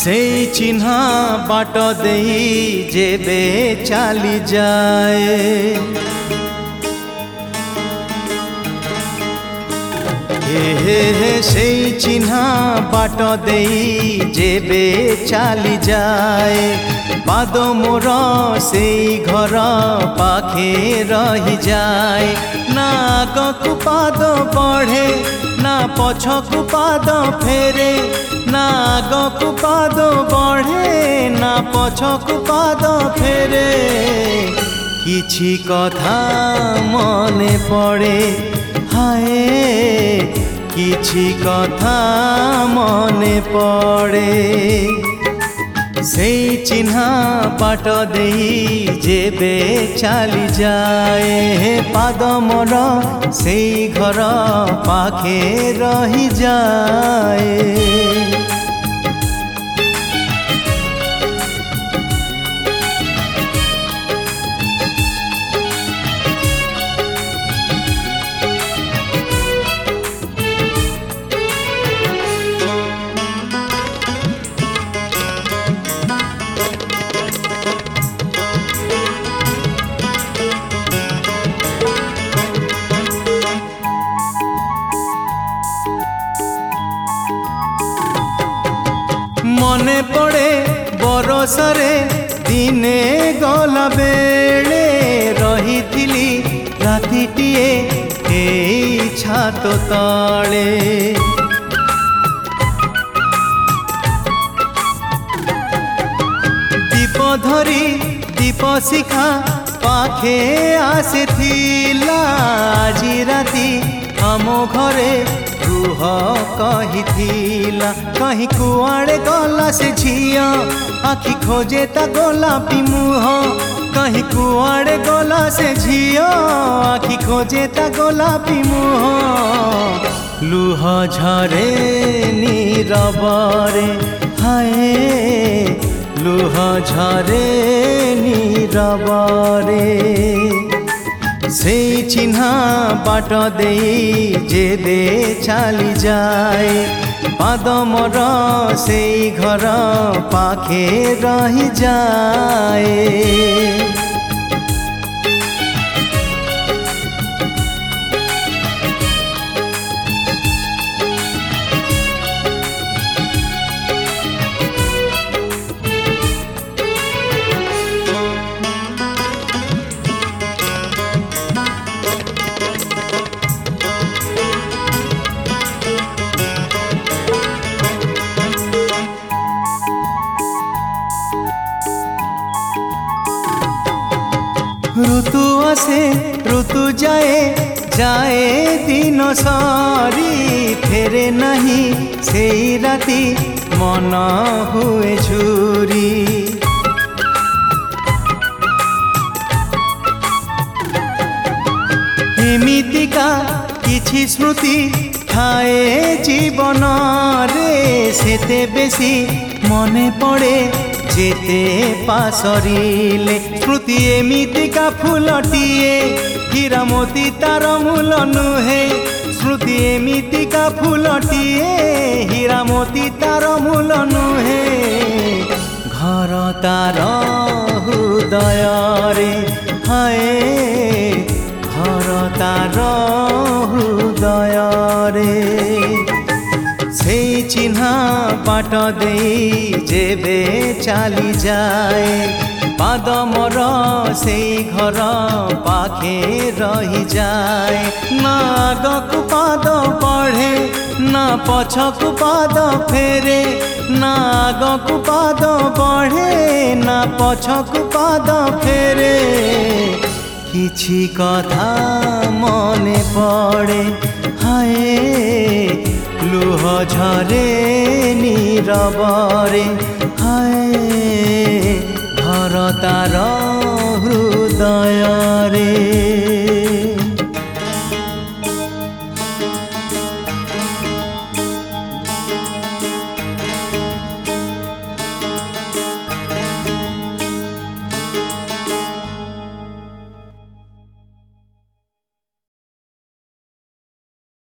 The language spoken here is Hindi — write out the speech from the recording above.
से चिन्हा बाट दे जेबे चली जाए से चिन्हा बाट दे जेबे चली जाए पाद मोर से घर पाखे रही जाए ना आगकु पाद बढ़े ना पछकु पाद फेरे ना आगकु पाद बढ़े ना पछकु पाद फेरे किछि कथा मने पड़े हाय किछि कथा मने पड़े से चिन्हा बाट दे जेबे चली जाए पाद मोर से घर पाखे रही जाए। मने पड़े बरसरे दिने गला बेले रही थिली रातिटिए ए छात तले दीप धरी दीप शिखा पाखे आसे थिला आजी राती आम घरे रुह कहिथिला कहीं कुआड़े गला से झिया आखि खोजे ता गोलापी मुह कहीं कुआड़े गला से झिया आखि खोजे ता गोलापी मुह लुह झरे नीरबरे हाय लुह झरे नीरबरे से चिन्हा बाट दे जेबे चली जाए पाद मोर से घर पाखे रही जाए। ऋतु आसे ऋतु जाए जाए दिन सारी फेरे नहीं से राती मन हुए झुरी एमितिका किछि स्मृति थाए जीवन रे सेते बेसी मने पड़े जेते पासरिले स्मृति एमितिका फूलटिए हीरा मोती तार मूल नुहे स्मृति एमितिका फूलटिए हीरा मोती तार मूल नुहे घर तार हृदय रे हाय घर तार हृदय रे से चिन्हा बाट दे जेबे चली जाए पाद मोर से घर पाखे रही जाए ना आगकु पाद बढ़े ना पछकु पाद फेरे ना आगकु पाद बढ़े ना पछकु पाद फेरे किछि कथा मने पड़े हाय लुह झरे नीरबरे हाय घर तार हृदय रे।